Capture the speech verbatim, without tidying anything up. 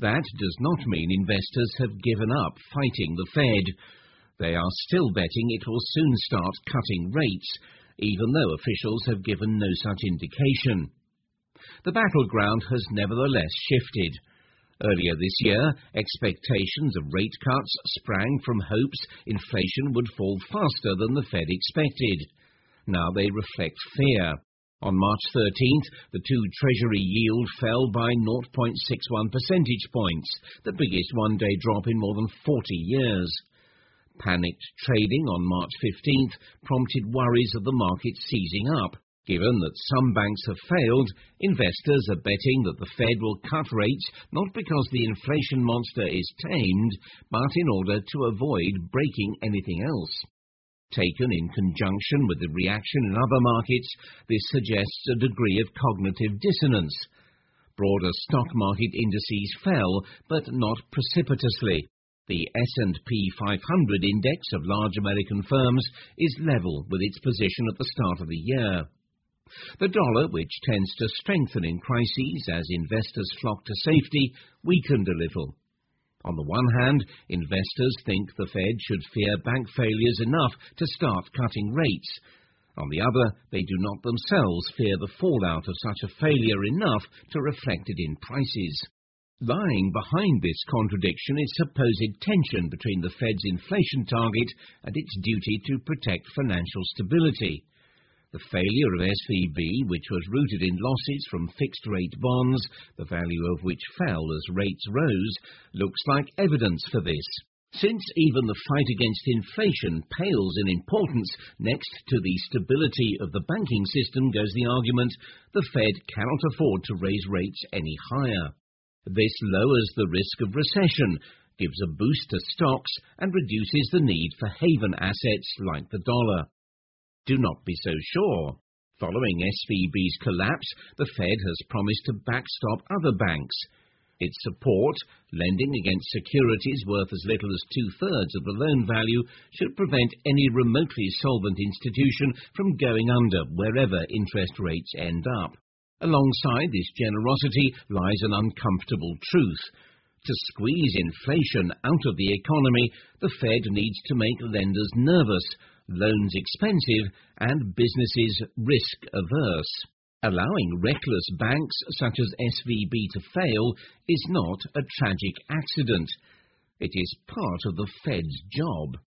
That does not mean investors have given up fighting the Fed. They are still betting it will soon start cutting rates, even though officials have given no such indication. The battleground has nevertheless shifted. Earlier this year, expectations of rate cuts sprang from hopes inflation would fall faster than the Fed expected. Now they reflect fear. On March thirteenth, the two Treasury yield fell by zero point six one percentage points, the biggest one-day drop in more than forty years. Panicked trading on March fifteenth prompted worries of the market seizing up. Given that some banks have failed, investors are betting that the Fed will cut rates not because the inflation monster is tamed, but in order to avoid breaking anything else. Taken in conjunction with the reaction in other markets, this suggests a degree of cognitive dissonance. Broader stock market indices fell, but not precipitously. The S and P five hundred index of large American firms is level with its position at the start of the year. The dollar, which tends to strengthen in crises as investors flock to safety, weakened a little. On the one hand, investors think the Fed should fear bank failures enough to start cutting rates. On the other, they do not themselves fear the fallout of such a failure enough to reflect it in prices. Lying behind this contradiction is supposed tension between the Fed's inflation target and its duty to protect financial stability. The failure of S V B, which was rooted in losses from fixed-rate bonds, the value of which fell as rates rose, looks like evidence for this. Since even the fight against inflation pales in importance, next to the stability of the banking system goes the argument the Fed cannot afford to raise rates any higher. This lowers the risk of recession, gives a boost to stocks, and reduces the need for haven assets like the dollar. Do not be so sure. Following S V B's collapse, the Fed has promised to backstop other banks. Its support, lending against securities worth as little as two-thirds of the loan value, should prevent any remotely solvent institution from going under wherever interest rates end up. Alongside this generosity lies an uncomfortable truth. To squeeze inflation out of the economy, the Fed needs to make lenders nervous, loans expensive, and businesses risk-averse. Allowing reckless banks such as S V B to fail is not a tragic accident. It is part of the Fed's job.